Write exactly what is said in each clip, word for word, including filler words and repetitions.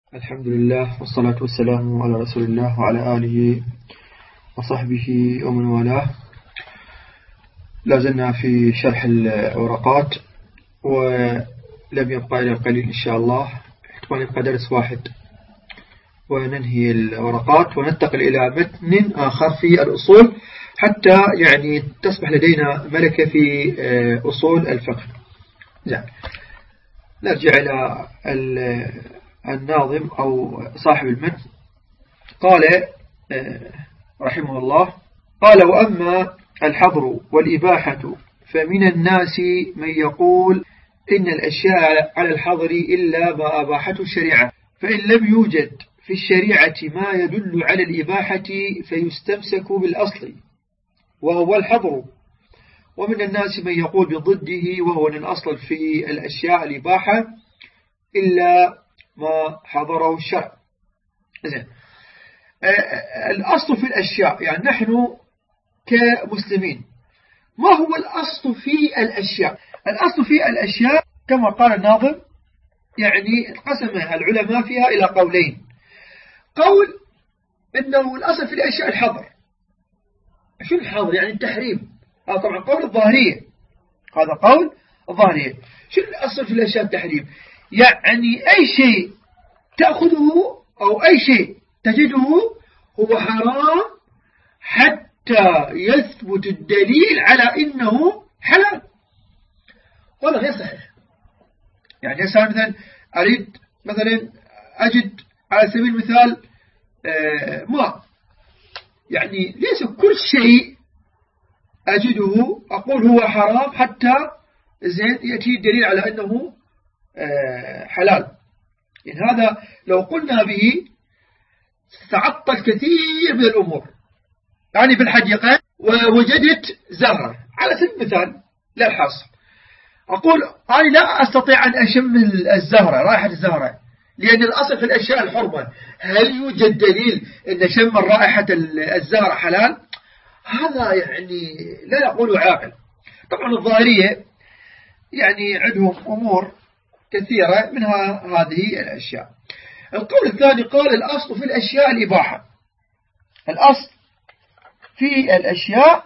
الحمد لله والصلاة والسلام على رسول الله وعلى آله وصحبه ومن والاه. لازلنا في شرح الورقات ولم يبقى إلى القليل إن شاء الله، احتمال يبقى درس واحد وننهي الورقات وننتقل إلى متن آخر في الأصول حتى يعني تصبح لدينا ملكة في أصول الفقه. يعني نرجع إلى الناظم أو صاحب المتن. قال رحمه الله: قال: وأما الحظر والإباحة فمن الناس من يقول إن الأشياء على الحظر إلا ما أباحته الشريعة، فإن لم يوجد في الشريعة ما يدل على الإباحة فيستمسك بالأصل وهو الحظر. ومن الناس من يقول بضده وهو أن الأصل في الأشياء الإباحة إلا ما حضره الشرع. زين. الأصل في الأشياء، يعني نحن كمسلمين ما هو الأصل في الأشياء؟ الأصل في الأشياء كما قال الناظم يعني انقسم العلماء فيها إلى قولين. قول إنه الأصل في الأشياء الحظر. شو الحظر؟ يعني التحريم. هذا طبعا قول الظاهرية، هذا قول الظاهرية. شو الأصل في الأشياء التحريم؟ يعني أي شيء تأخذه أو أي شيء تجده هو حرام حتى يثبت الدليل على إنه حلال. ولا غير صحيح. يعني مثلا أريد مثلا أجد على سبيل المثال ماء، يعني ليس كل شيء أجده أقول هو حرام حتى زين يأتي الدليل على أنه حلال. يعني هذا لو قلنا به تعطل كثير من الأمور. يعني بالحديقة ووجدت زهرة على سبيل المثال لا الحصر، أقول أنا لا أستطيع أن أشم الزهرة، رائحة الزهرة، لأن الأصل في الأشياء الحرمة. هل يوجد دليل أن شم رائحة الزهرة حلال؟ هذا يعني لا يقول عاقل. طبعا الظاهرية يعني عندهم أمور كثيرة منها هذه الأشياء. القول الثاني قال: الأصل في الأشياء الإباحة. الأصل في الأشياء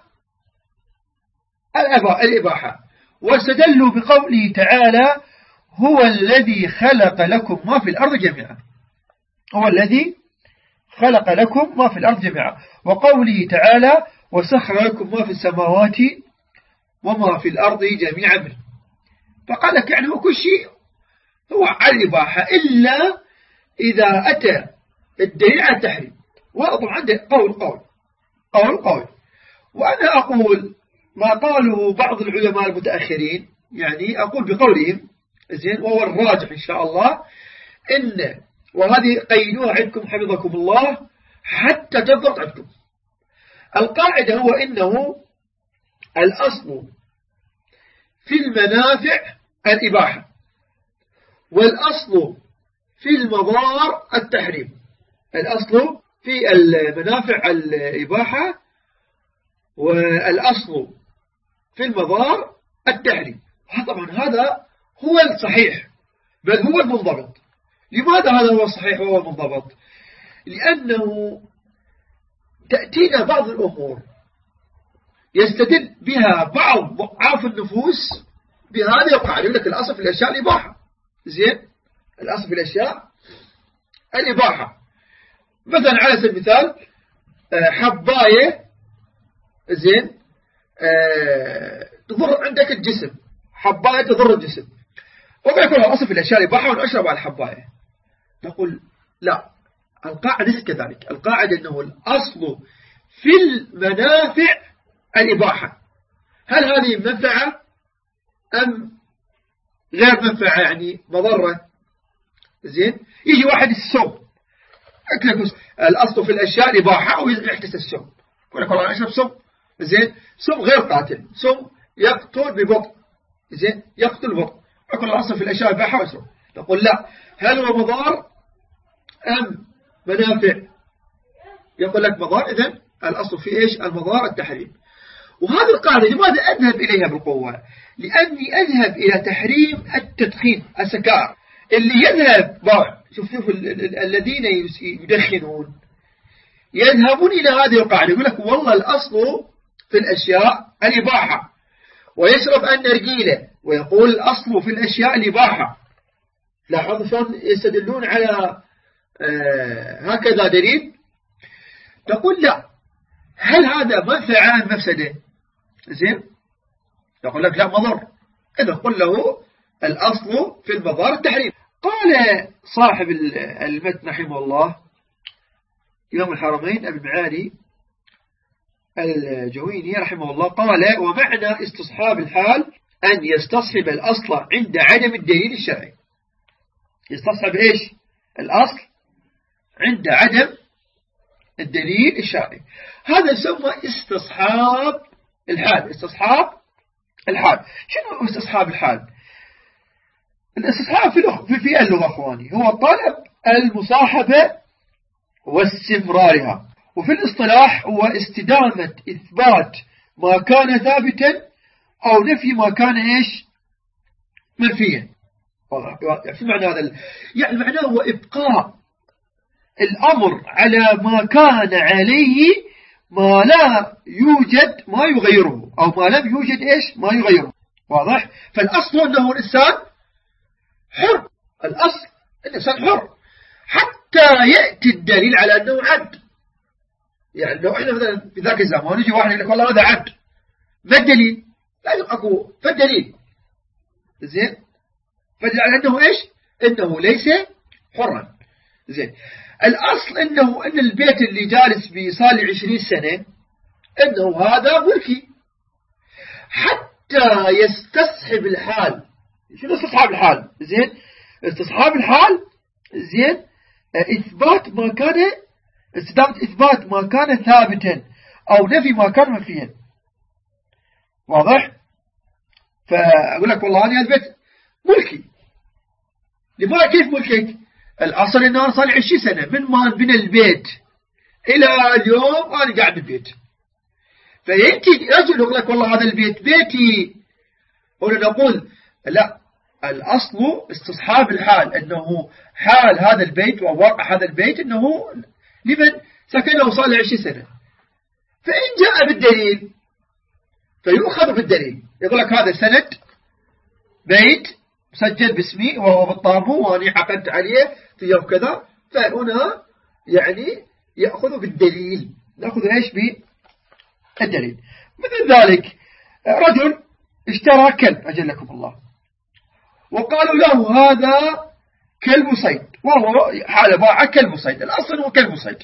الإباحة، واستدلوا بقوله تعالى: هو الذي خلق لكم ما في الأرض جميعا. هو الذي خلق لكم ما في الأرض جميعا. وقوله تعالى: وسخر لكم ما في السماوات وما في الأرض جميعا منه. فقال لك يعني هو كل شيء هو على الإباحة إلا إذا أتى الدليل على التحريم. وطبعا عنده قول قول قول قول وأنا أقول ما قاله بعض العلماء المتأخرين، يعني أقول بقولهم زين، وهو الراجح إن شاء الله، إن وهذه قيدوها عندكم حفظكم الله حتى تضبط عندكم. القاعدة هو إنه الأصل في المنافع الإباحة، والأصل في المضار التحريم. الأصل في المنافع الإباحة والأصل في المضار التحريم. طبعا هذا هو الصحيح بل هو المنضبط. لماذا هذا هو الصحيح وهو المنضبط؟ لأنه تأتينا بعض الأمور يستدل بها بعض ضعاف النفوس بهذه القاعدة، يقول لك الأصل في الأشياء الإباحة. زين، الأصل في الأشياء الإباحة. مثلا على سبيل المثال حباية زين تضر عندك الجسم، حباية تضر الجسم، وقال يكون الأصل في الأشياء الإباحة ونشرب على الحباية. نقول لا، القاعدة ليست كذلك. القاعدة أنه الأصل في المنافع الإباحة. هل هذه منفعة أم غير منفعة، يعني مضرة؟ زين، يجي واحد السم، الأصل في الأشياء الإباحة ويحدث السم، يقول لك والله أشرب سم. زين، سم غير قاتل، سم يقتل ببطء. زين، يقتل ببطء، يقول الأصل في الأشياء الإباحة ويشرب. نقول لا، هل هو مضار أم منافع؟ يقول لك مضار. إذن الأصل في إيش؟ المضار التحريم. وهذه القاعدة لماذا أذهب إليها بالقوة؟ لأني أذهب إلى تحريم التدخين، السكار. اللي يذهب شوف شوف الذين يدخنون يذهبون إلى هذه القاعدة، يقول لك والله الأصل في الأشياء الإباحة، ويشرب النرجيلة ويقول الأصل في الأشياء الإباحة. لاحظوا شلون يستدلون على آه هكذا دليل. تقول لا، هل هذا منفعة أم مفسدة؟ زين، يقول لك لا مضر، إذا قل له الأصل في المضار التحريم. قال صاحب المتن رحمه الله إمام الحرمين أبي المعالي الجويني رحمه الله قال: ومعنى استصحاب الحال أن يستصحب الأصل عند عدم الدليل الشرعي. يستصحب إيش؟ الأصل عند عدم الدليل الشرعي. هذا يسمى استصحاب الحال. استصحاب الحال. شنو استصحاب الحال؟ الاستصحاب في في اللغة أخواني هو طلب المصاحبة واستمرارها، وفي الاصطلاح هو استدامة إثبات ما كان ثابتا أو نفي ما كان إيش منفيا. في معنى هذا، يعني معناه هو إبقاء الأمر على ما كان عليه ما لا يوجد ما يغيره، أو ما لم يوجد إيش ما يغيره. واضح؟ فالأصل أنه الإنسان حر. الأصل الإنسان حر حتى يأتي الدليل على أنه عبد. يعني لو إحنا مثلا في ذاك الزمان يجي واحد يقول لك والله هذا عبد، ما الدليل؟ لازم أكو فالدليل زين، فدل على أنه إيش؟ أنه ليس حرا. زين، الأصل أنه أن البيت اللي جالس بصالي عشرين سنة أنه هذا ملكي، حتى يستصحب الحال. شنو استصحاب الحال؟ زين، استصحاب الحال زين إثبات ما كان، استدامة إثبات ما كان ثابتا أو نفي ما كان منفيا. واضح؟ فأقول لك والله أنا هذا البيت ملكي. لماذا كيف ملكي؟ الأصل أنه صار لي عشرين سنة من ما بنى البيت إلى اليوم أنا قاعد بالبيت. فيأتي رجل يقول لك والله هذا البيت بيتي، هنا نقول لا، الأصل استصحاب الحال، أنه حال هذا البيت وواقع هذا البيت أنه لمن سكنه صار له عشرين سنة. فإن جاء بالدليل فيؤخذ بالدليل، يقول لك هذا سند بيت مسجل باسمي وهو بالطابو وأني عقدت عليه في يوم كذا، فهنا يعني يأخذ بالدليل. نأخذ إيش بالدليل؟ مثل ذلك رجل اشترى كلب أجلكم الله، وقالوا له هذا كلب صيد، وهو حال باع كلب صيد، الأصل هو كلب صيد.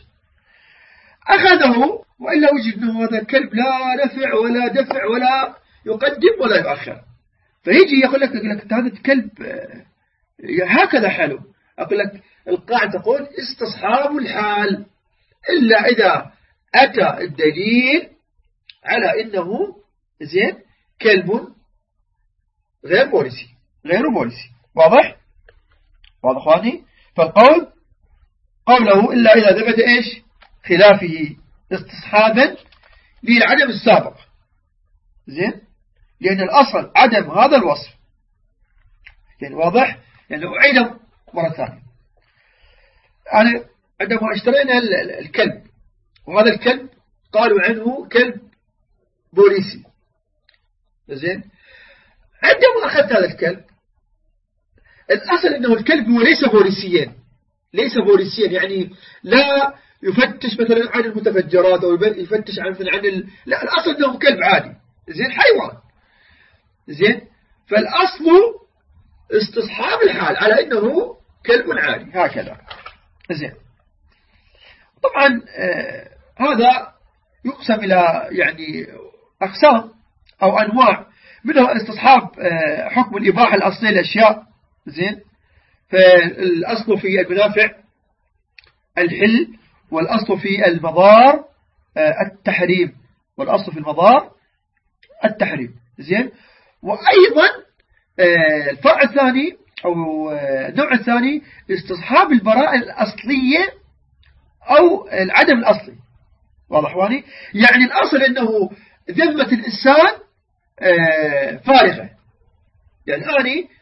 أخذه وإلا وجد أنه هذا الكلب لا نفع ولا دفع ولا يقدم ولا يؤخر، فيجي يقول لك, يقول لك هذا الكلب هكذا حاله. أقول لك القاعدة تقول استصحاب الحال إلا إذا أتى الدليل على إنه زين كلب غير بوليسي غير بوليسي. واضح؟ واضح أخواني؟ فالقول قوله إلا إذا ثبت إيش خلافه استصحابا للعدم السابق. زين، لأن الأصل عدم هذا الوصف. يعني واضح؟ يعني أعيد مرة ثانية. يعني عندما اشترينا الكلب، وهذا الكلب قالوا عنه كلب بوليسي. زين، عندما أخذت هذا الكلب الأصل أنه الكلب هو ليس بوليسيا، ليس بوليسيا يعني لا يفتش مثلا عن المتفجرات أو يفتش عن مثلا عن ال... لا، الأصل أنه كلب عادي. زين، حيوان. زين، فالأصل استصحاب الحال على أنه كلب عادي هكذا. زين، طبعا آه هذا يقسم إلى يعني أقسام أو أنواع، منها استصحاب آه حكم الإباحة الأصلية للأشياء. زين، فالأصل في المنافع الحل، والأصل في المضار آه التحريم، والأصل في المضار التحريم. زين، وأيضا آه الفرع الثاني أو آه النوع الثاني استصحاب البراءة الأصلية أو العدم الأصلي. واضح واني؟ يعني الأصل أنه ذمة الإنسان آه فارغة، يعني أنا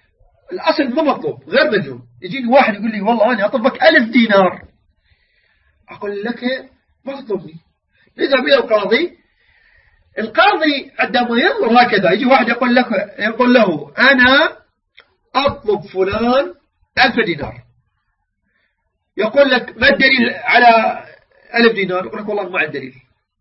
الأصل ما مطلوب غير مديون. يجيني واحد يقول لي والله أنا أطلبك ألف دينار، أقول لك ما تطلبني، نذهب إلى القاضي. القاضي عندما ينظر هكذا يجي واحد يقول لك يقول له أنا أطلب فلان ألف دينار، يقول لك ما الدليل على ألف دينار؟ يقول لك والله ما عندي دليل.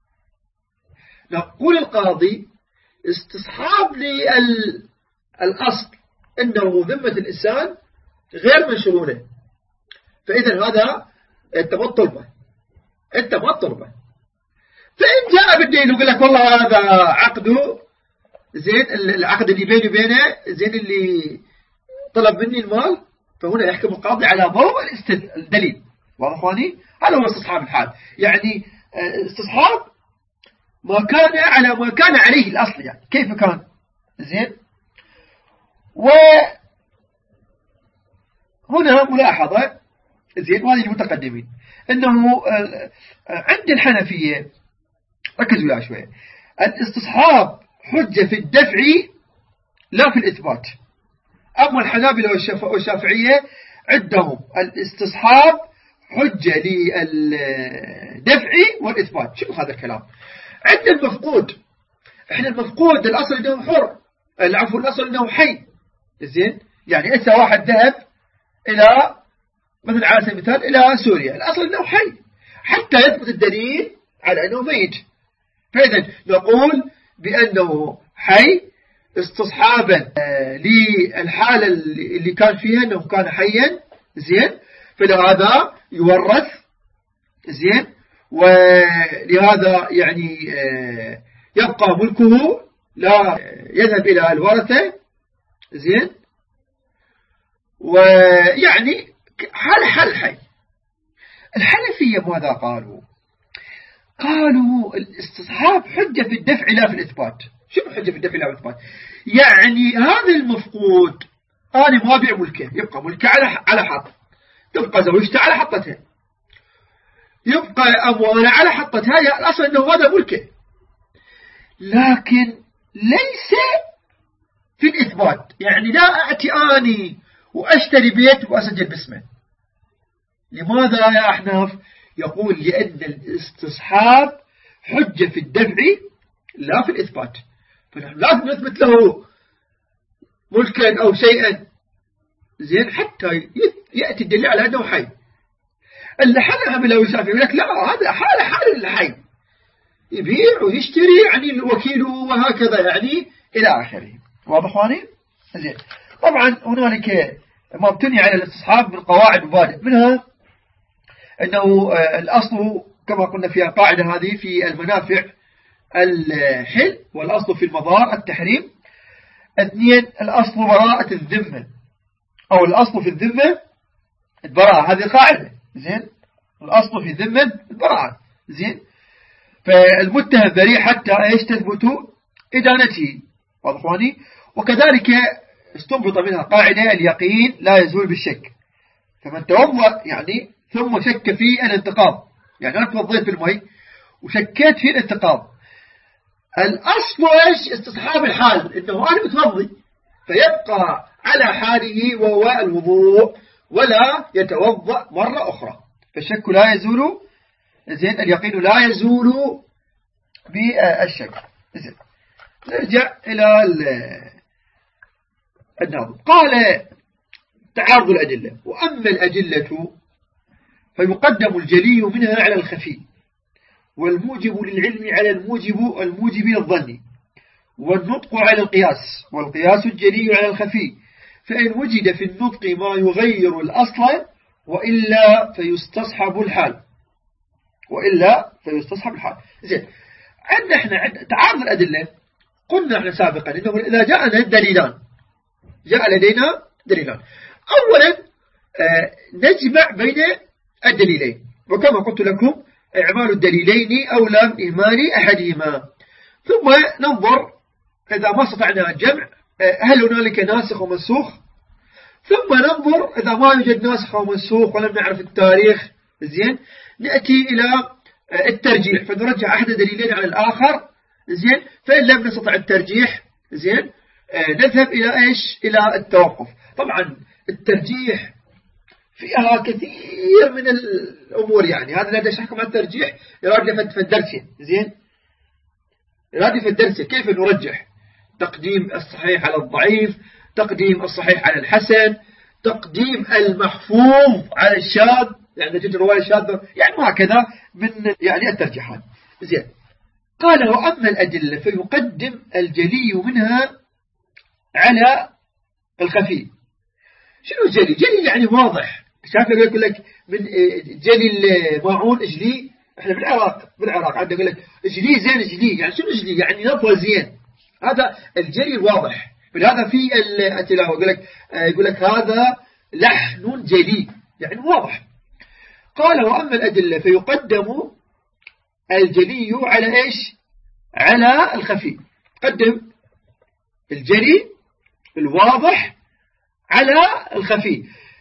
نقول القاضي استصحاب لي الأصل أنه ذمة الإنسان غير منشرونه، فإذا هذا أنت ما تطلبه، أنت ما تطلبه. فإن جاء بالدين ويقول لك والله هذا عقده زين، العقد اللي بيني وبينه زين اللي طلب مني المال، فهنا يحكم القاضي على ضوء الدليل. واضح اخواني؟ هذا هو استصحاب الحال، يعني استصحاب ما كان على ما كان عليه الأصل، يعني كيف كان زين. وهنا ملاحظة زين، وهذه المتقدمين أنه عند الحنفية ركزوا لها شوية، الاستصحاب حجة في الدفع لا في الإثبات. أما الحنابلة والشافعية عندهم الاستصحاب حجة للدفع والإثبات. شوف هذا الكلام. عند المفقود، احنا المفقود الأصل أنه حر، العفو الأصل أنه حي زين. يعني إذا واحد ذهب إلى مثلا على سبيل المثال إلى سوريا، الأصل أنه حي حتى يثبت الدليل على أنه ميت، فإذا نقول بأنه حي استصحابا للحالة اللي كان فيها أنه كان حيا زين، فلهذا يورث زين، ولهذا يعني يبقى ملكه لا يذهب إلى الورثة زين، ويعني حال حال حي. الحنفية ماذا قالوا؟ قالوا الاستصحاب حجة في الدفع لا في الإثبات. شو حجة في الدفع لا في الإثبات؟ يعني هذا المفقود أنا ما أبيع ملكه، يبقى ملكه على على حط، تبقى زوجته على حطتها، يبقى أموانه على حطتها، يعني الأصل أنه هذا ملكه، لكن ليس في الإثبات. يعني لا أأتي آني وأشتري بيت وأسجل باسمه. لماذا يا أحناف؟ يقول لأن الاستصحاب حجة في الدفع لا في الإثبات، فنحن لازم نثبت له ملكا أو شيئا زين حتى يأتي الدليل على أنه حي. اللي حنها والشافعي يقول لك لا، هذا حال حال الحي، يبيع ويشتري يعني الوكيل وهكذا يعني إلى آخره. واضح اخواني؟ زين. طبعا هنالك ما ابتني على الاستصحاب من قواعد مبادئ، منها أنه الأصل كما قلنا في القاعدة هذه في المنافع الحل، والأصل في المضار التحريم. اثنين، الأصل براءة الذمة، أو الأصل في الذمة البراءة، هذه قاعدة زين، الأصل في الذمة البراءة زين، فالمتهم بريء حتى ايش تثبت إدانته. واضح اخواني؟ وكذلك استنبط منها قاعدة اليقين لا يزول بالشك، فمن توضأ يعني ثم شك في الانتقاض، يعني أنا توضيت في المي وشكيت في الانتقاض، الأصل إيش؟ استصحاب الحال، إنه أنا متوضي فيبقى على حاله وهو الوضوء ولا يتوضأ مرة أخرى، فالشك لا يزول زين، اليقين لا يزول بالشك زين. نرجع إلى الناظم. قال تعارض الأدلة، وأما الأدلة فيقدم الجلي منها على الخفي، والموجب للعلم على الموجب الموجب للظن، والنطق على القياس، والقياس الجلي على الخفي، فإن وجد في النطق ما يغير الأصل وإلا فيستصحب الحال، وإلا فيستصحب الحال. زين، عندنا احنا عند تعارض الأدلة قلنا احنا سابقا إنه إذا جاءنا دليلان، جاء لدينا دليلان، أولا آه نجمع بين الدليلين، وكما قلت لكم إعمال الدليلين أولى من إهمال أحدهما، ثم ننظر إذا ما استطعنا الجمع هل هنالك ناسخ ومنسوخ، ثم ننظر إذا ما يوجد ناسخ ومنسوخ ولم نعرف التاريخ زين، نأتي إلى الترجيح فنرجع أحد الدليلين على الآخر زين، فإن لم نستطع الترجيح زين نذهب إلى إيش؟ إلى التوقف. طبعا الترجيح فيها كثير من الأمور، يعني هذا لا يحكم على الترجيح يراد في الدرس. زين، يراد في الدرس كيف نرجح؟ تقديم الصحيح على الضعيف، تقديم الصحيح على الحسن، تقديم المحفوظ على الشاذ، يعني تجد رواية شاذة، يعني وهكذا من يعني الترجيحات. زين، قال وأما الأدلة فيقدم الجلي منها على الخفي. شنو جلي؟ جلي يعني واضح. شايف يقول لك من جلي الماعون اجلي، احنا بالعراق بالعراق عندنا يقول لك اجلي زين اجلي، يعني شنو اجلي؟ يعني نظر زين. هذا الجلي الواضح. فلهذا في التلاوة يقول لك يقول لك هذا لحن جلي، يعني واضح. قال وأما الأدلة فيقدم الجلي على إيش؟ على الخفي. قدم الجلي الواضح على الخفي.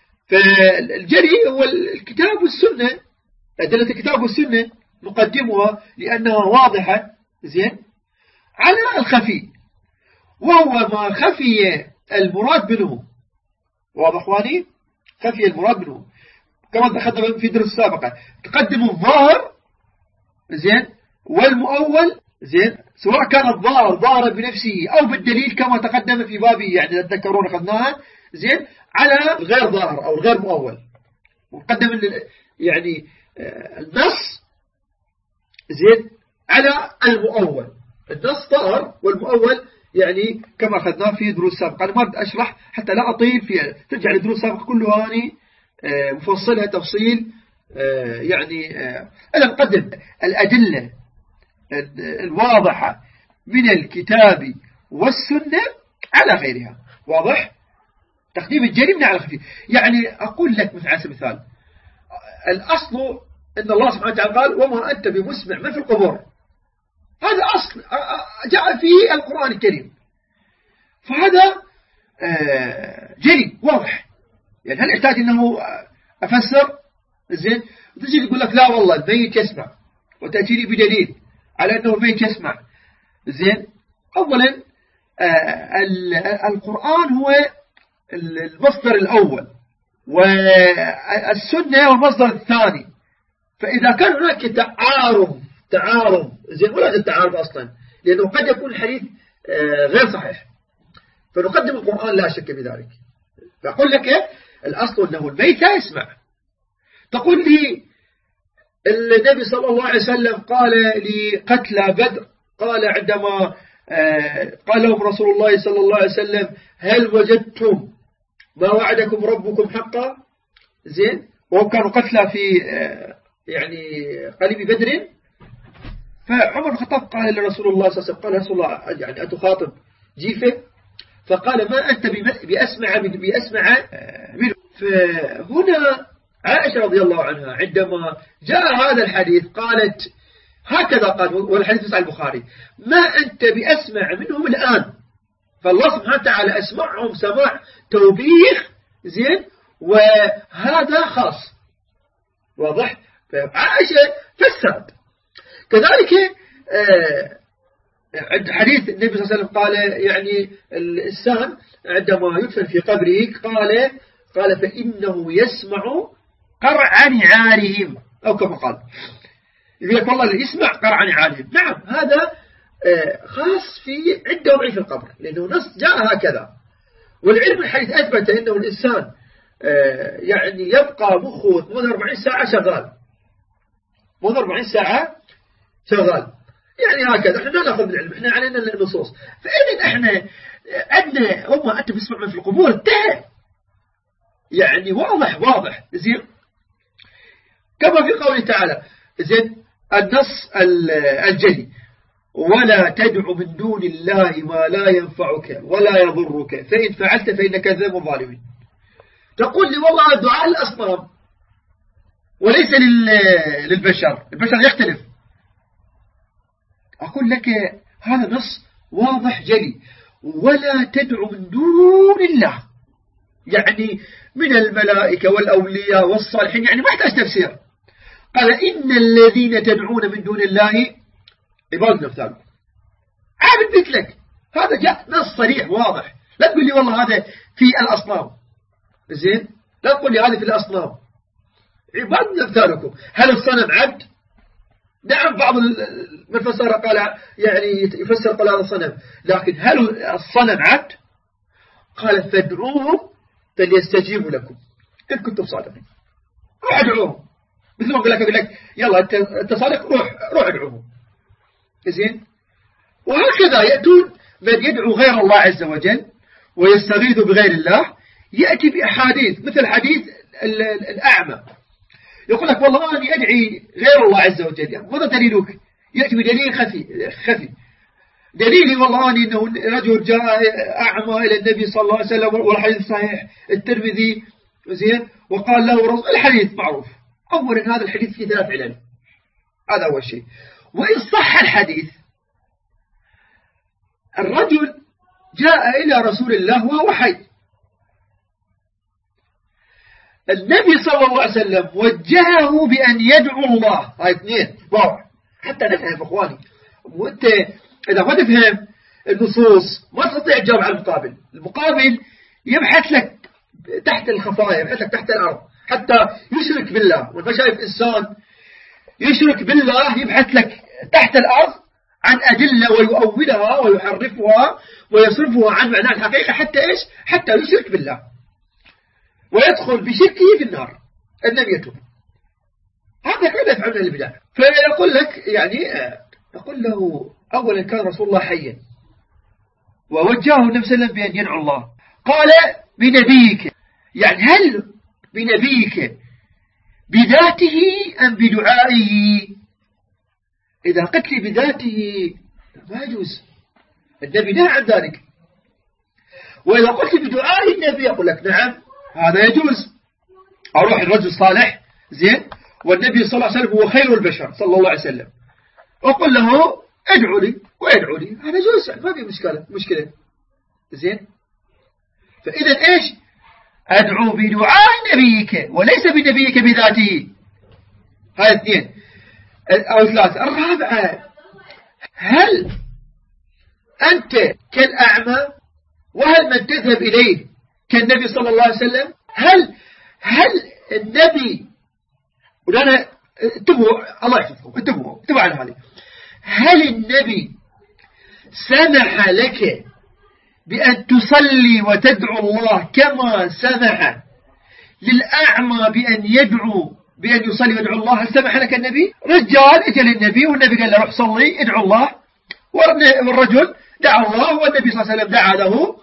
فالجلي هو الكتاب والسنة، أدلة الكتاب والسنة نقدمها لأنها واضحة زين على الخفي، وهو ما خفي المراد منه. واضح اخواني؟ خفي المراد منه كما تقدم في درس سابقة. تقدم الظاهر زين والمؤول زين، سواء كان الظاهر ظاهر بنفسه أو بالدليل كما تقدم في بابي، يعني تذكرون أخذناها زين، على غير ظاهر أو غير مؤول. ونقدم يعني النص زين على المؤول. النص ظاهر والمؤول يعني كما أخذناه في دروس سابقة. أنا ما بدي أشرح حتى لا أطيل فيها، ترجع لدروس سابقة كلها هاني مفصلها تفصيل. يعني أنا نقدم الأدلة الواضحة من الكتاب والسنة على غيرها. واضح؟ تقديم الجلي من على الخفي. يعني أقول لك مثل على سبيل المثال، الأصل إن الله سبحانه وتعالى قال وما أنت بمسمع من في القبور. هذا أصل جاء في القرآن الكريم، فهذا جلي واضح. يعني هل يحتاج أنه أفسر؟ زين، وتجي تقول لك لا والله الميت يسمع، وتأتي لي بدليل على أنه الميت يسمع. زين، أولا القرآن هو المصدر الأول والسنة هو المصدر الثاني. فإذا كان هناك تعارض تعارض زين، ولا التعارض أصلا، لأنه قد يكون الحديث غير صحيح، فنقدم القرآن لا شك بذلك. فأقول لك الأصل أنه الميت لا يسمع. تقول لي النبي صلى الله عليه وسلم قال لقتلى بدر، قال عندما قال لهم رسول الله صلى الله عليه وسلم هل وجدتم ما وعدكم ربكم حقا؟ زين، وهم كانوا قتلى في يعني قليب بدر. فعمر بن الخطاب قال لرسول الله صلى الله عليه وسلم، قال رسول الله يعني أتخاطب جيفه؟ فقال ما أنت بأسمع بأسمع منه. فهنا عائشة رضي الله عنها عندما جاء هذا الحديث قالت هكذا قال، والحديث في صحيح البخاري، ما أنت بأسمع منهم الآن. فالله سبحانه وتعالى أسمعهم سماع توبيخ زين، وهذا خاص. واضح؟ فعائشة فسرت. كذلك عند حديث النبي صلى الله عليه وسلم قال يعني الإنسان عندما يدفن في قبره قال قال فإنه يسمع قرع نعالهم، أو كما قال، يقول لك والله اللي يسمع قرع نعالهم. نعم، هذا خاص في عند وضعه في القبر، لأنه نص جاء هكذا. والعلم الحديث أثبت أنه الإنسان يعني يبقى مخه ثمانية وأربعين ساعة شغال، ثمانية وأربعين ساعة شغال، يعني هكذا. احنا لا نأخذ بالعلم، احنا علينا النصوص. فإذن احنا عندنا هم أنت بسمع من في القبور انتهى، يعني واضح واضح زين، كما في قوله تعالى زين النص الجلي ولا تدع من دون الله ما لا ينفعك ولا يضرك فإن فعلت فإنك ذنب ظالمين. تقول لي والله دعاء الأصنام وليس للبشر، البشر يختلف. أقول لك هذا نص واضح جلي، ولا تدع من دون الله، يعني من الملائكة والأولياء والصالحين، يعني ما يحتاج تفسير. قال إن الذين تدعون من دون الله عباد مثال، عابد مثلك، هذا جاء نص صريح واضح. لا تقول لي والله هذا في الأصنام، زين، لا تقول لي هذا في الأصنام، عباد أمثالكم. هل الصنم عبد؟ نعم، بعض من فسر قال يعني يفسر قال هذا الصنم، لكن هل الصنم عبد؟ قال فادعوهم فليستجيبوا لكم إن كنتم صادقين. روح ادعوهم، مثل ما أقول لك أقول لك يلا أنت صادق، روح روح ادعوهم، زين. وهكذا يأتون من يدعو غير الله عز وجل ويستغيث بغير الله، يأتي بأحاديث مثل حديث الأعمى، يقول لك والله أنا أدعي غير الله عز وجل. ماذا دليلك؟ يأتي بدليل خفي خفي دليلي والله أني إنه رجل جاء أعمى إلى النبي صلى الله عليه وسلم، والحديث صحيح الترمذي، زين، وقال له رسول، الحديث معروف. أولا هذا الحديث فيه ثلاث علل، هذا أول شيء. وإن صح الحديث، الرجل جاء إلى رسول الله وهو حي، النبي صلى الله عليه وسلم وجهه بأن يدعو الله. هاي اثنين واضح حتى نفهم إخواني. وأنت إذا ما تفهم النصوص ما تستطيع تجاوب على المقابل. المقابل يبحث لك تحت الخفايا، يبحث لك تحت الأرض حتى يشرك بالله. وأنت شايف إنسان يشرك بالله يبحث لك تحت الأرض عن أدلة ويؤولها ويحرفها ويصرفها عن معنى الحقيقة حتى إيش؟ حتى يشرك بالله ويدخل بشركه في النار إن لم يتوب. هذا كذا يفعلون البدع. فيقول لك يعني يقول له أولا كان رسول الله حيا ووجهه النبي صلى الله عليه وسلم بأن يدعو الله. قال بنبيك، يعني هل بنبيك بذاته أم بدعائه؟ إذا قلت لي بذاته ما يجوز، النبي نهى عن ذلك. وإذا قلت لي بدعاء النبي أقول لك نعم هذا يجوز. أروح الرجل الصالح، زين، والنبي صلى الله عليه وسلم هو خير البشر صلى الله عليه وسلم، أقول له ادعو لي وادعو لي، هذا جوز، ما في مشكلة مشكلة زين. فإذا إيش؟ أدعو بدعاء نبيك وليس بنبيك بذاته. هاي اثنين أو ثلاثة. الرابعة، هل أنت كالأعمى وهل من تذهب إليه كالنبي صلى الله عليه وسلم؟ هل هل النبي، وأنا انتبهوا الله يحفظكم، انتبهوا انتبهوا على هذه، هل النبي سمح لك بأن تصلي وتدعو الله كما سمح للأعمى بأن يدعو بأن يصلي ويدعو الله؟ هل سمح لك النبي؟ رجال اجى للنبي والنبي قال له روح صلي ادعو الله، والرجل دعا الله والنبي صلى الله عليه وسلم دعا له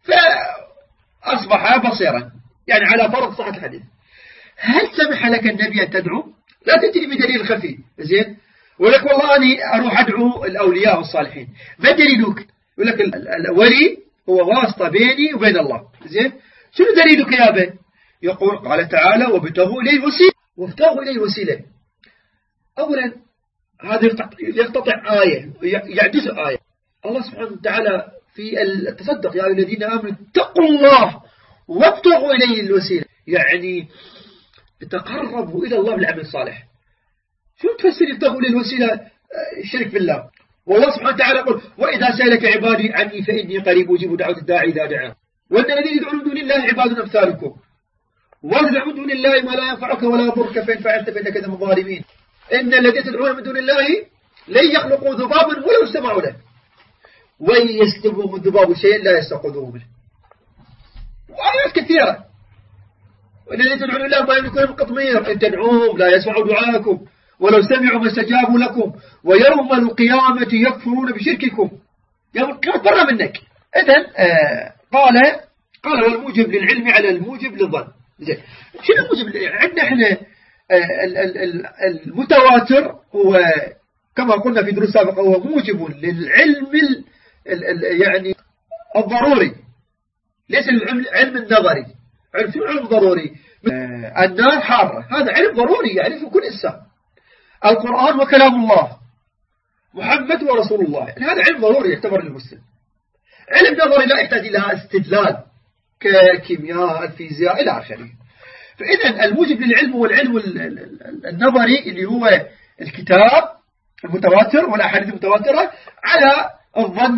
فأصبح بصيرا، يعني على فرض صحة الحديث. هل سمح لك النبي أن تدعو؟ لا تجري بدليل خفي، زين، ولك والله أني أروح أدعو الأولياء والصالحين، ما دليلك؟ يقول لك الولي هو واسطة بيني وبين الله، زين، شنو دليلك يا بن؟ يقول قال تعالى وابتغوا إليه وسيلة، وابتغوا إليه وسيلة. أولا هذا يقتطع آية، يعجز آية. الله سبحانه وتعالى في التصدق يا أيها الذين آمنوا اتقوا الله وابتغوا إليه الوسيلة، يعني تقربوا إلى الله بالعمل الصالح. شو تفسر ابتغوا إليه الوسيلة؟ الشرك بالله. والله سبحانه وتعالى يقول وإذا سألك عبادي عني فإني قريب أجيب دعوة الداعي إذا دعا، وأن الذين يدعون من دون الله عباد أمثالكم، وتدعون من دون الله ما لا ينفعك ولا يضرك فإن فعلت فإنك من الظالمين، إن الذين تدعون من دون الله لن يخلقوا ذبابا ولو استمعوا له، وإن يسلبهم الذباب شيئا لا يستنقذوه منه. وآيات كثيرة. وإن الذين تدعون الله ما يملكون من قطمير إن تدعوهم لا يسمعوا دعاءكم ولو سمعوا ما استجابوا لكم ويوم القيامة يكفرون بشرككم. يوم القيامة برا منك. إذن آه قال قال والموجب للعلم على الموجب للظن. زين، شنو الموجب؟ عندنا احنا آه المتواتر هو كما قلنا في دروس سابقة هو موجب للعلم ال ال يعني الضروري، ليس العلم النظري. علم شنو علم ضروري؟ آه النار حارة، هذا علم ضروري يعرفه كل إنسان. القرآن وكلام الله، محمد ورسول الله، يعني هذا علم ضروري يعتبر للمسلم. علم نظري لا يحتاج إلى استدلال ككيمياء الفيزياء إلى آخره. فإذا الموجب للعلم هو العلم النظري اللي هو الكتاب المتواتر والأحاديث المتواترة على الظن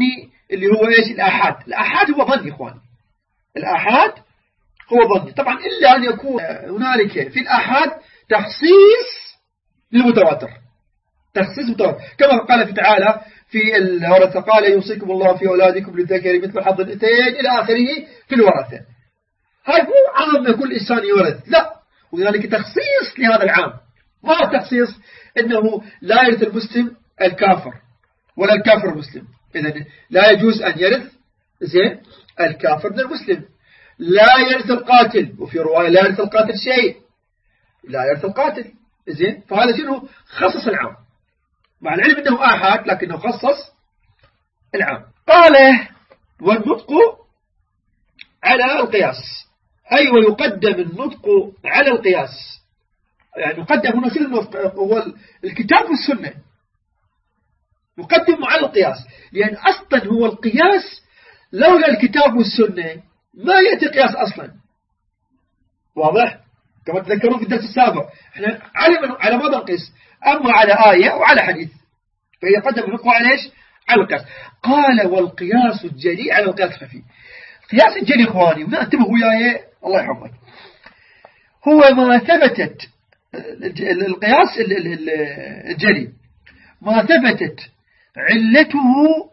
اللي هو إيش الآحاد. الآحاد هو ظني إخواني، الآحاد هو ظني طبعا، إلا أن يكون هنالك في الآحاد تخصيص للمتواتر، تخصيص متواتر، كما قال في تعالى في الورثة قال يوصيكم الله في أولادكم للذكر مثل حظ الأنثيين إلى آخره في الورثة. هاي مو عام كل إنسان يورث، لا، وذلك تخصيص لهذا العام. ما هو التخصيص؟ إنه لا يرث المسلم الكافر ولا الكافر المسلم، إذن لا يجوز أن يرث زين الكافر من المسلم. لا يرث القاتل، وفي رواية لا يرث القاتل شيء، لا يرث القاتل زين. فهذا شنو؟ خصص العام، مع العلم أنه آحاد لكنه خصص العام. قال والنطق على القياس، أي ويقدم النطق على القياس، يعني يقدم هنا شنو النطق؟ هو الكتاب والسنة، يقدم على القياس، لأن أصلا هو القياس لولا الكتاب والسنة ما يأتي قياس أصلا. واضح؟ كما تذكرون في الدرس السابق احنا على ماذا نقيس؟ أما على آية وعلى حديث، فهي قدم النطق على إيش؟ على القياس. قال والقياس الجلي على القياس الخفي. قياس الجلي إخواني وما انتبهوا وياي الله يحفظك، هو ما ثبتت القياس الجلي ما ثبتت علته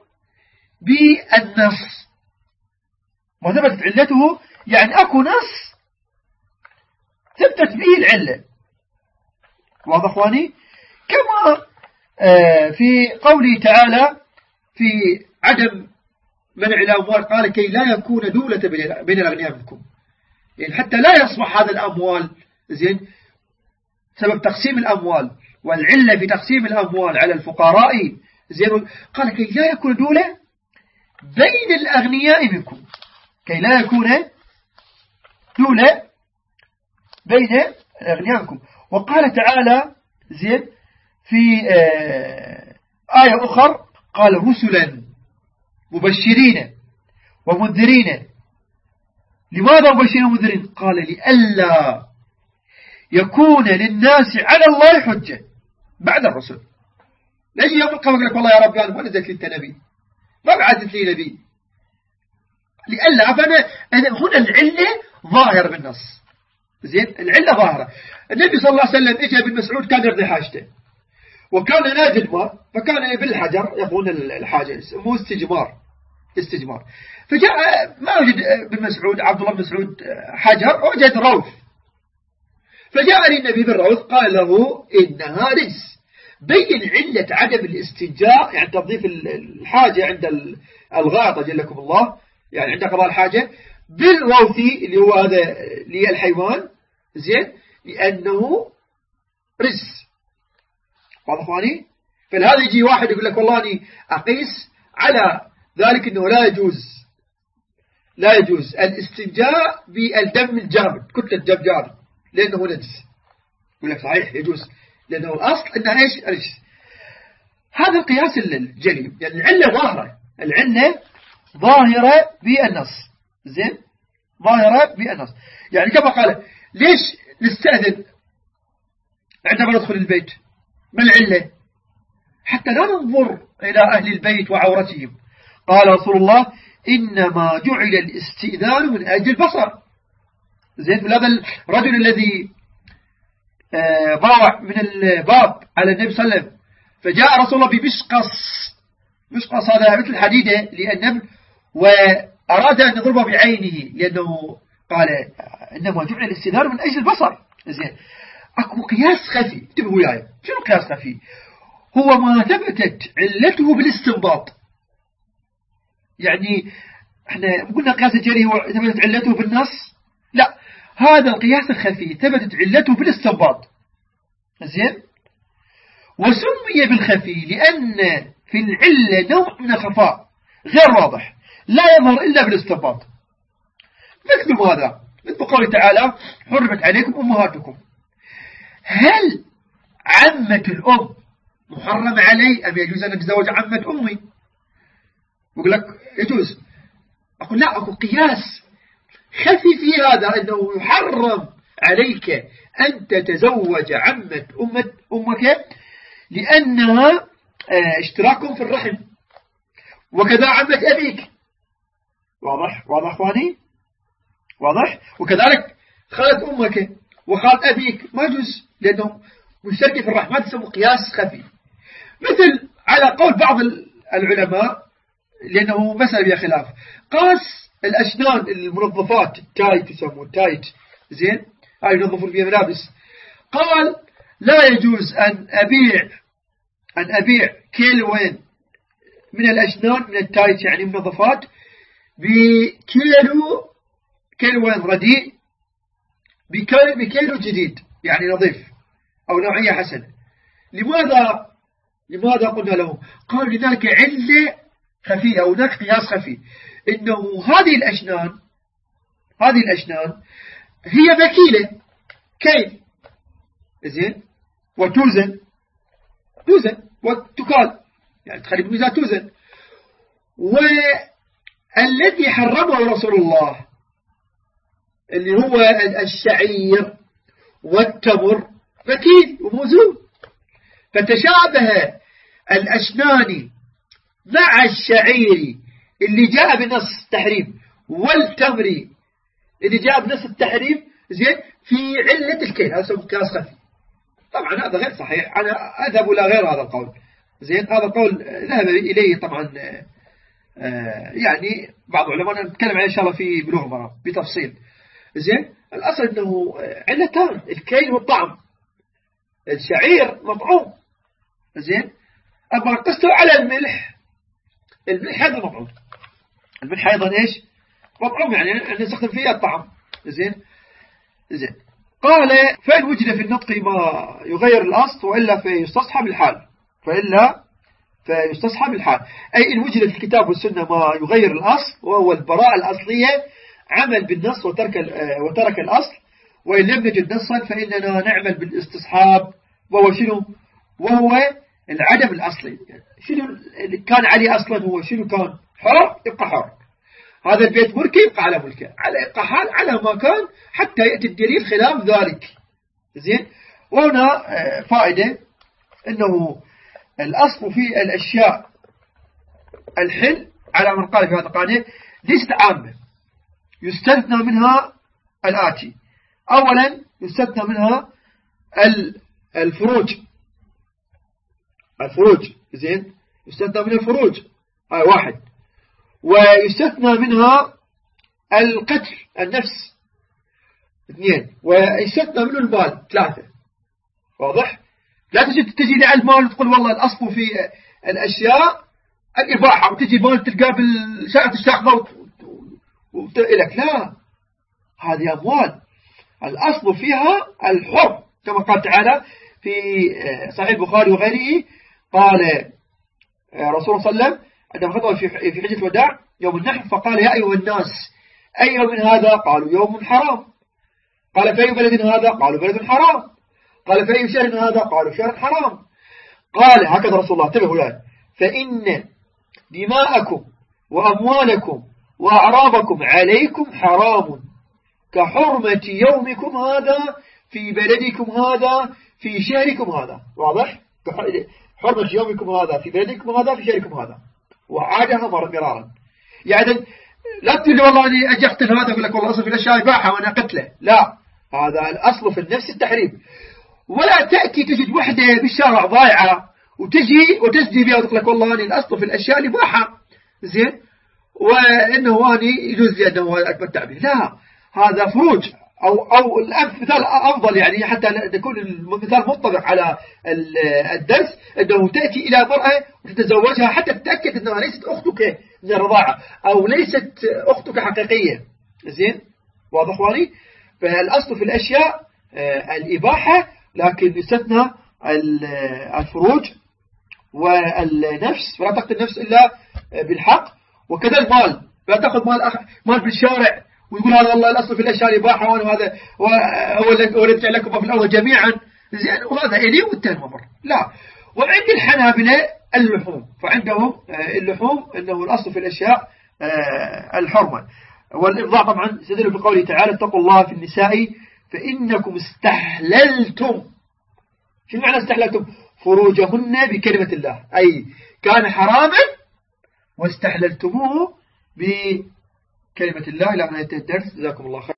بالنص، ما ثبتت علته يعني أكو نص ثبتت به العلة. واضح إخواني؟ كما في قوله تعالى في عدم منع الأموال قال كي لا يكون دولة بين الأغنياء منكم، يعني حتى لا يصبح هذا الأموال زين سبب تقسيم الأموال والعلة في تقسيم الأموال على الفقراء زين. قال كي لا يكون دولة بين الأغنياء منكم، كي لا يكون دولة بين الأغنياء منكم. وقال تعالى زين في آية أخرى قال رسلا مبشرين ومنذرين. لماذا مبشرين ومنذرين؟ قال لئلا يكون للناس على الله حجة بعد الرسل. ليش يوم القيامة لك والله يا رب أنا ما نزلت لي أنت نبي، ما بعثت لي نبي، لئلا. فأنا هنا العلة ظاهرة بالنص زين، العلة ظاهرة. النبي صلى الله عليه وسلم إجا بن مسعود كان يرضي حاجته وكان نادي الماء، فكان بالحجر يأخذون الحاجة مو استجمار استجمار. فجاء ما وجد بن مسعود عبد الله بن مسعود حجر، وجد روث، فجاء للنبي بالروث قال له إنها رجس. بين علة عدم الاستنجاء يعني تضيف الحاجة عند الغائط أجلكم الله، يعني عند قضاء الحاجة بالروثي اللي هو هذا اللي هي الحيوان زين، لأنه رجس. واضح اخواني؟ فلهذا يجي واحد يقول لك والله أني أقيس على ذلك أنه لا يجوز لا يجوز الاستنجاء بالدم الجامد، كتلة دم جامد، لأنه نجس. يقول لك صحيح يجوز لأنه الأصل أنه إيش؟ رجس. هذا القياس الجلي، يعني العلة ظاهرة، العلة ظاهرة بالنص زين، ظاهرة بالنص. يعني كما قال ليش نستأذن عندما ندخل البيت؟ ما العلة؟ حتى لا ننظر إلى أهل البيت وعورتهم. قال رسول الله إنما جعل الاستئذان من أجل البصر زين. هذا الرجل الذي ضاع من الباب على النبي صلى الله عليه وسلم، فجاء رسول الله بمشقص، مشقص هذا مثل حديدة للنبل، وأراد أن يضربه بعينه لأنه قال إنما جعل الاستئذان من أجل البصر زين. أكو قياس خفي، انتبهوا وياي. شنو قياس خفي؟ هو ما ثبتت علته بالاستنباط. يعني احنا قلنا قياس الجلي هو ثبتت علته بالنص، لا، هذا القياس الخفي ثبتت علته بالاستنباط زين. وسمي بالخفي لأن في العلة نوع من الخفاء غير واضح لا يظهر إلا بالاستنباط. مثل ماذا؟ مثل قوله تعالى حرمت عليكم أمهاتكم. هل عمة الأم محرم علي أم يجوز أن أتزوج عمة أمي؟ يقول لك يجوز. أقول لا، أقول قياس خفي في هذا أنه يحرم عليك أن تتزوج عمة أمك لأنها اشتراك في الرحم، وكذا عمة أبيك. واضح واضح أخواني؟ واضح. وكذلك خالة أمك وخالة أبيك ما يجوز، لأنه مشترك في الرحمة، تسمى قياس خفي. مثل على قول بعض العلماء، لأنه مسألة فيها خلاف، قاس الأسنان المنظفات التايت، يسموه التايت، زين، هاي ينظفون فيها ملابس. قال لا يجوز أن أبيع أن أبيع كيلوين من الأسنان من التايت يعني منظفات بكيلو كيلوين رديء بكيلو جديد يعني نظيف أو نوعية حسنة. لماذا لماذا قلنا له؟ قال لذلك علة خفية أو هناك قياس خفي، إنه هذه الأسنان هذه الأسنان هي مكيلة كيل، زين، وتوزن توزن وتكال، يعني تخلي بالميزان توزن. والذي حرمه رسول الله اللي هو الشعير والتمر مكيل وموزون، فتشابه الأسنان مع الشعير اللي جاء بنص التحريم والتمر اللي جاء بنص التحريم، زين، في علة الكيل. هذا اسمه قياس خفي. طبعا هذا غير صحيح، أنا أذهب إلى غير هذا القول، زين. هذا القول ذهب إليه طبعا يعني بعض العلماء، نتكلم عليه إن شاء الله في بلوغ المرام بتفصيل، زين. الأصل أنه علتان، الكيل والطعم. الشعير مطعوم، زين، أما قصته على الملح، الملح هذا مطعوم، الملح أيضا إيش مطعوم، يعني نستخدم فيه الطعم، زين زين. قال فإن وجد في النطق ما يغير الأصل وإلا فيستصحب الحال، فإلا فيستصحب الحال، أي إن وجد في الكتاب والسنة ما يغير الأصل وهو البراءة الأصلية، عمل بالنص وترك وترك الأصل. وإن لم نجد نصا فإننا نعمل بالاستصحاب، وهو شنو؟ وهو العدم الأصلي. يعني شنو كان عليه أصلا؟ هو شنو كان؟ حر، يبقى حر. هذا البيت ملكي، يبقى على ملكه، على يبقى حال على ما كان حتى يأتي الدليل خلاف ذلك، زين. وهنا فائدة أنه الأصل في الأشياء الحل على من قال في هذا القانون ليست عامة، يستثنى منها الآتي: أولا يستثنى منها الفروج الفروج زين، يستثنى منها الفروج، هاي واحد. ويستثنى منها القتل النفس، اثنين. ويستثنى منه المال، ثلاثة. واضح؟ لا تجي تجي لي على المال وتقول والله الأصل في الأشياء الإباحة، وتجي مال تلقاه بالساعة تستخدمه وتقلك، لا، هذه أموال الأصل فيها الحر، كما قال تعالى في صحيح البخاري وغيره. قال رسول الله صلى الله عليه وسلم عندما خطب في حجة الوداع يوم النحر، فقال يا أيها الناس أي يوم هذا؟ قالوا يوم حرام. قال فأي بلد هذا؟ قالوا بلد حرام. قال فأي شهر هذا؟ قالوا شهر حرام. قال هكذا رسول الله، انتبهوا الآن: فإن دماءكم وأموالكم وأعراضكم عليكم حرام كحرمة يومكم هذا في بلدكم هذا في شهركم هذا. واضح؟ حرمة يومكم هذا في بلدكم هذا في شهركم هذا. وعادها مرارا. يعني لا تقول لي والله أني أجي أقتل هذا، أقول لك والله أصل في الأشياء إباحة وأنا قتله، لا، هذا الأصل في النفس التحريم. ولا تأتي تجد وحدة بالشارع ضايعة وتجي وتسدي بها وتقول لك والله أني الأصل في الأشياء الإباحة، زين، وإنه أني يجوز لي أنه أتمتع به، لا، هذا فروج. أو أو المثال أفضل، يعني حتى يكون المثال مطبق على الدرس، أنه تأتي إلى مرأة وتتزوجها حتى تتأكد أنها ليست أختك من الرضاعة أو ليست أختك حقيقية، زين، واضح أخواني؟ فالأصل في الأشياء الإباحة، لكن يستثنى الفروج والنفس، فلا تقتل النفس إلا بالحق. وكذا المال، لا تأخذ مال أخ... مال بالشارع ويقول هذا والله الأصل في الأشياء الإباحة وهذا هو الذي جعل لكم في الأرض جميعا، زين، وهذا إليه والتاني مبر، لا. وعند الحنابلة اللحوم، فعندهم اللحوم أنه الأصل في الأشياء الحرمة. والإرضاع طبعا استدلوا بقوله تعالى: اتقوا الله في النساء فإنكم استحللتم. شو معنى استحللتم؟ فروجهن بكلمة الله، أي كان حراما واستحللتموه بكلمة الله. إلى نهاية الدرس، جزاكم الله خير.